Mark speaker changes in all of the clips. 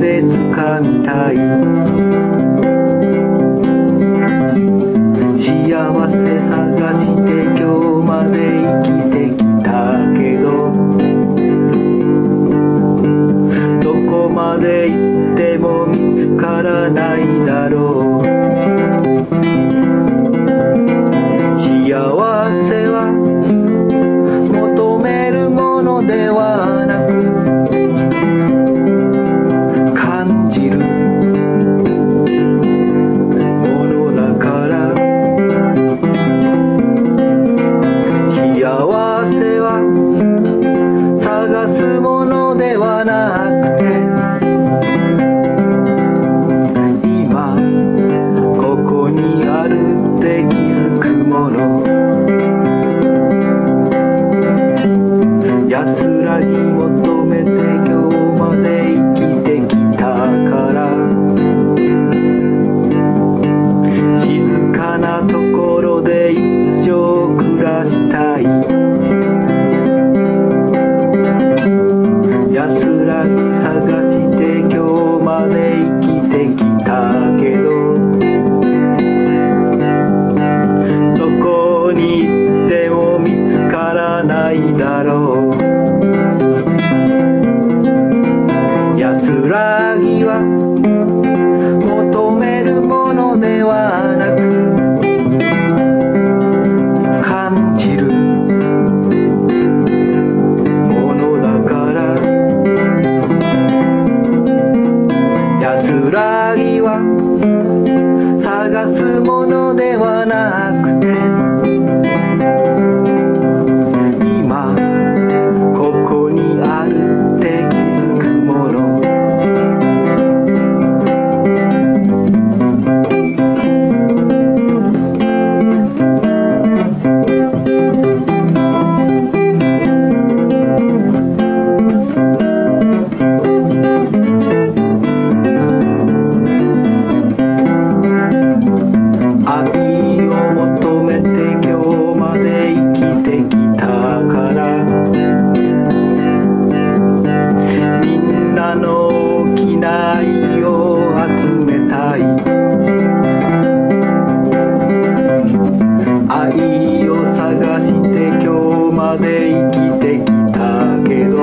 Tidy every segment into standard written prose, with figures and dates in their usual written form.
Speaker 1: で掴みたい幸せ探して今日まで生きてきたけどどこまで行っても見つからないだろう幸せは求めるものではなく感じるものだから幸せは探すものではなくて今ここにあるって気づくもの安らぎ求めて今日まで生きてきたから静かなところで一生暮らしたい安らぎ探して今日まで生きてきたけどどこに行っても見つからないだろう安らぎは求めるものではなく感じるものだから安らぎは探すものではなくて今ここにあるって気づくもの愛を求めて今日まで生きてきたからみんなの大きな愛を集めたい愛を探して今日まで生きてきたけど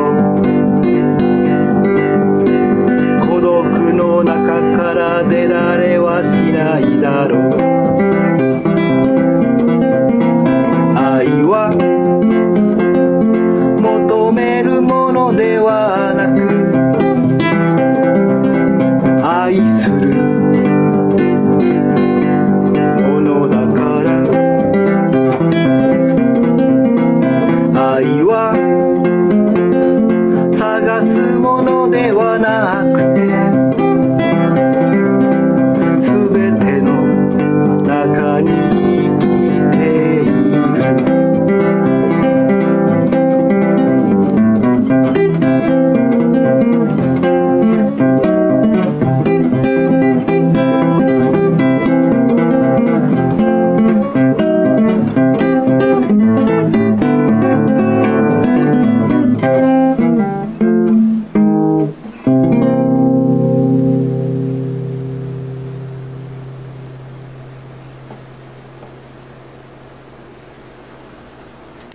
Speaker 1: 孤独の中から出られはしないだろう